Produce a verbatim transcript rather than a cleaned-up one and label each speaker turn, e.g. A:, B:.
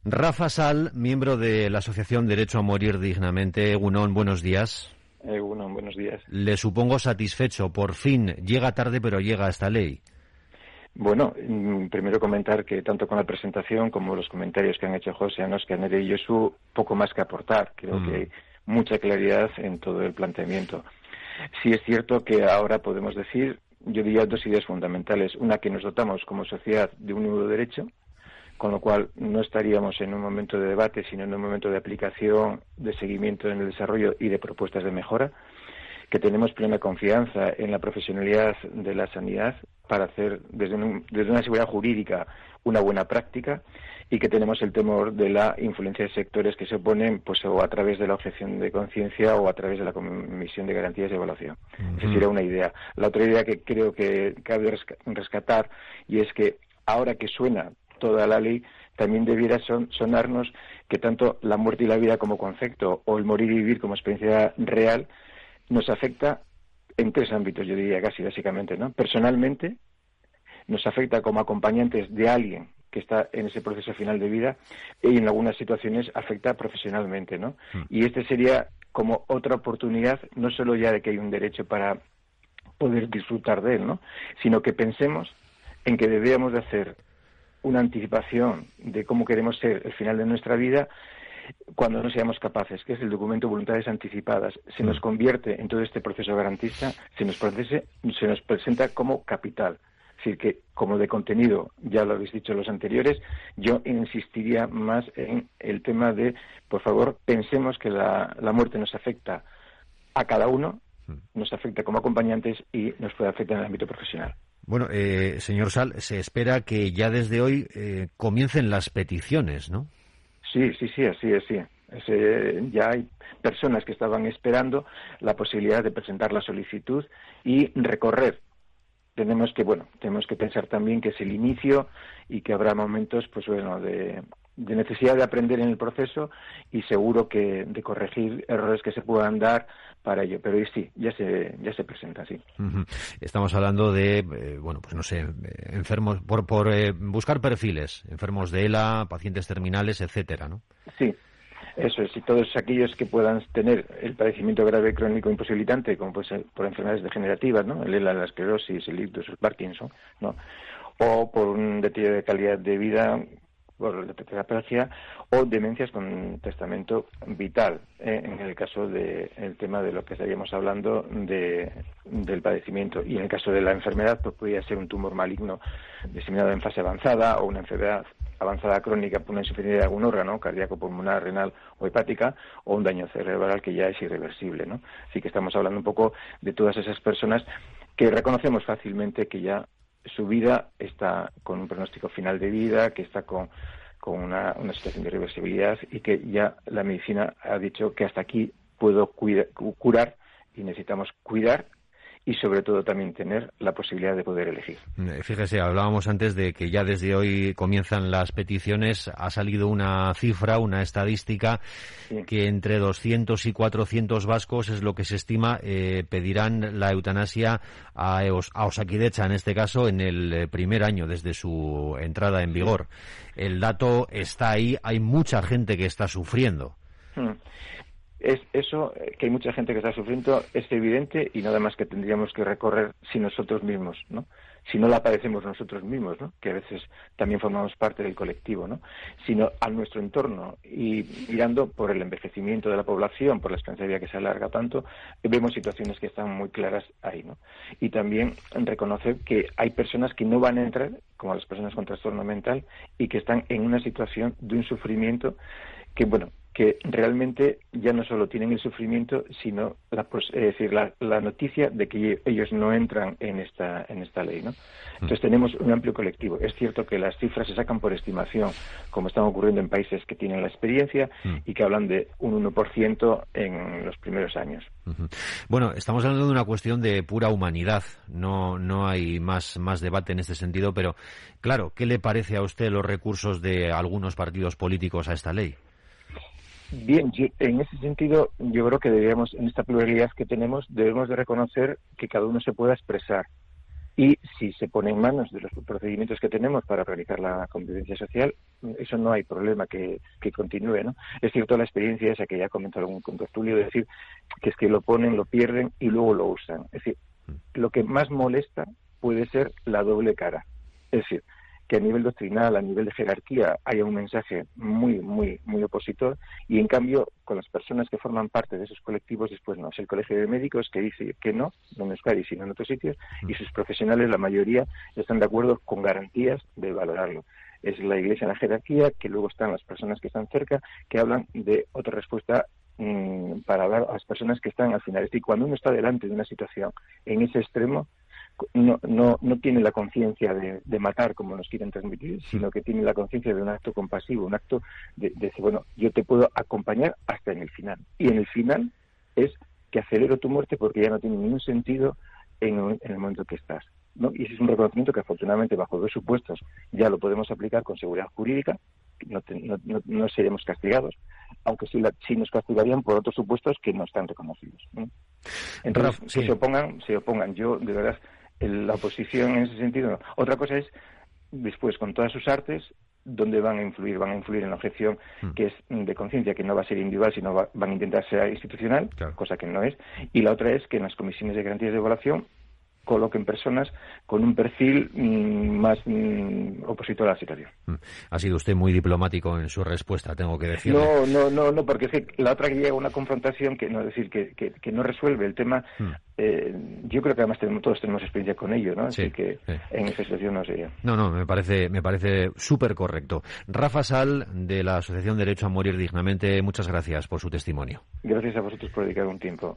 A: Rafa Sal, miembro de la Asociación Derecho a Morir Dignamente. Egunon, buenos días.
B: Egunon, buenos días.
A: Le supongo satisfecho. Por fin, llega tarde, pero llega esta ley.
B: Bueno, primero comentar que tanto con la presentación como los comentarios que han hecho José, Óscar, Nerea y Josu, poco más que aportar. Creo mm. que hay mucha claridad en todo el planteamiento. Sí es cierto que ahora podemos decir, yo diría dos ideas fundamentales. Una, que nos dotamos como sociedad de un nuevo derecho, con lo cual no estaríamos en un momento de debate, sino en un momento de aplicación, de seguimiento en el desarrollo y de propuestas de mejora, que tenemos plena confianza en la profesionalidad de la sanidad para hacer desde, un, desde una seguridad jurídica una buena práctica, y que tenemos el temor de la influencia de sectores que se oponen, pues o a través de la objeción de conciencia o a través de la Comisión de Garantías de Evaluación. Uh-huh. Esa sería una idea. La otra idea que creo que cabe rescatar, y es que ahora que suena toda la ley, también debiera son, sonarnos que tanto la muerte y la vida como concepto, o el morir y vivir como experiencia real, nos afecta en tres ámbitos, yo diría casi básicamente, ¿no? Personalmente, nos afecta como acompañantes de alguien que está en ese proceso final de vida, y en algunas situaciones afecta profesionalmente, ¿no? Mm. Y este sería como otra oportunidad, no solo ya de que hay un derecho para poder disfrutar de él, ¿no? Sino que pensemos en que deberíamos de hacer una anticipación de cómo queremos ser el final de nuestra vida cuando no seamos capaces, que es el documento Voluntades Anticipadas. Se nos convierte en todo este proceso garantista, se nos, procese, se nos presenta como capital. Es decir, que como de contenido, ya lo habéis dicho los anteriores, yo insistiría más en el tema de, por favor, pensemos que la, la muerte nos afecta a cada uno, nos afecta como acompañantes y nos puede afectar en el ámbito profesional.
A: Bueno, eh, señor Sal, se espera que ya desde hoy eh, comiencen las peticiones, ¿no?
B: Sí, sí, sí, así es, sí. Es, eh, ya hay personas que estaban esperando la posibilidad de presentar la solicitud y recorrer. Tenemos que, bueno, tenemos que pensar también que es el inicio y que habrá momentos, pues bueno, de, de necesidad de aprender en el proceso y seguro que de corregir errores que se puedan dar para ello, pero sí, ya se ya se presenta, sí.
A: Uh-huh. Estamos hablando de, eh, bueno, pues no sé, eh, enfermos, por por eh, buscar perfiles, enfermos de E L A, pacientes terminales, etcétera, ¿no?
B: Sí, eso es, y todos aquellos que puedan tener el padecimiento grave crónico imposibilitante, como puede ser por enfermedades degenerativas, ¿no? El E L A, la esclerosis, el ictus, el Parkinson, ¿no? O por un deterioro de calidad de vida, por la tetraplegia, o demencias con testamento vital, eh, en el caso del de, tema de lo que estaríamos hablando de, del padecimiento. Y en el caso de la enfermedad, pues podría ser un tumor maligno diseminado en fase avanzada, o una enfermedad avanzada crónica por una insuficiencia de algún órgano, cardíaco, pulmonar, renal o hepática, o un daño cerebral que ya es irreversible, ¿no? Así que estamos hablando un poco de todas esas personas que reconocemos fácilmente que ya su vida está con un pronóstico final de vida, que está con, con una, una situación de irreversibilidad y que ya la medicina ha dicho que hasta aquí puedo cuida, curar y necesitamos cuidar y sobre todo también tener la posibilidad de poder elegir.
A: Fíjese, hablábamos antes de que ya desde hoy comienzan las peticiones. Ha salido una cifra, una estadística, sí, que entre doscientos y cuatrocientos vascos es lo que se estima eh, pedirán la eutanasia a, Eos, a Osakidetza, en este caso, en el primer año desde su entrada en vigor. El dato está ahí, hay mucha gente que está sufriendo.
B: Hmm. Es eso, que hay mucha gente que está sufriendo, es evidente, y nada más que tendríamos que recorrer si nosotros mismos, ¿no? Si no la padecemos nosotros mismos, ¿no? Que a veces también formamos parte del colectivo, ¿no? Sino a nuestro entorno, y mirando por el envejecimiento de la población, por la esperanza de vida que se alarga tanto, vemos situaciones que están muy claras ahí, ¿no? Y también reconocer que hay personas que no van a entrar, como las personas con trastorno mental, y que están en una situación de un sufrimiento que, bueno, que realmente ya no solo tienen el sufrimiento, sino la, pues, es decir, la, la noticia de que ellos no entran en esta en esta ley, ¿no? Entonces tenemos un amplio colectivo. Es cierto que las cifras se sacan por estimación, como están ocurriendo en países que tienen la experiencia y que hablan de un uno por ciento en los primeros años.
A: Uh-huh. Bueno, estamos hablando de una cuestión de pura humanidad. No no hay más más debate en este sentido, pero claro, ¿qué le parece a usted los recursos de algunos partidos políticos a esta ley?
B: Bien, yo, en ese sentido, yo creo que deberíamos, en esta pluralidad que tenemos, debemos de reconocer que cada uno se pueda expresar Y si se pone en manos de los procedimientos que tenemos para realizar la convivencia social, eso no hay problema que, que continúe, ¿no? Es cierto la experiencia esa que ya comentó algún contertulio, de decir que es que lo ponen, lo pierden y luego lo usan. Es decir, lo que más molesta puede ser la doble cara. Es decir, que a nivel doctrinal, a nivel de jerarquía, haya un mensaje muy, muy, muy opositor, y en cambio, con las personas que forman parte de esos colectivos, después no. Es el Colegio de Médicos que dice que no, no en Euskadi, sino en otros sitios, y sus profesionales, la mayoría, están de acuerdo con garantías de valorarlo. Es la Iglesia en la jerarquía, que luego están las personas que están cerca, que hablan de otra respuesta mmm, para hablar a las personas que están al final. Es decir, cuando uno está delante de una situación en ese extremo, no no no tiene la conciencia de, de matar como nos quieren transmitir, sino que tiene la conciencia de un acto compasivo, un acto de, de decir, bueno, yo te puedo acompañar hasta en el final. Y en el final es que acelero tu muerte porque ya no tiene ningún sentido en, en el momento que estás, ¿no? Y ese es un reconocimiento que afortunadamente bajo dos supuestos ya lo podemos aplicar con seguridad jurídica. No, te, no, no, no seremos castigados, aunque sí, la, sí nos castigarían por otros supuestos que no están reconocidos, ¿no? Entonces, Raf, sí. que se opongan, se opongan. Yo, de verdad, la oposición en ese sentido no. Otra cosa es, después, con todas sus artes, dónde van a influir. Van a influir en la objeción mm. que es de conciencia, que no va a ser individual, sino va, van a intentar ser institucional, claro. cosa que no es. Y la otra es que en las comisiones de garantías de evaluación coloquen personas con un perfil mmm, más mmm, opositor a la situación.
A: Ha sido usted muy diplomático en su respuesta, tengo que decirle.
B: No, no, no, no, porque es que la otra que llega a una confrontación que no es decir que, que, que no resuelve el tema. Hmm. Eh, yo creo que además tenemos, todos tenemos experiencia con ello, ¿no? Así sí, que sí. en esa situación no sería.
A: No, no, me parece, me parece súper correcto. Rafa Sal, de la Asociación Derecho a Morir Dignamente, muchas gracias por su testimonio.
B: Gracias a vosotros por dedicar un tiempo.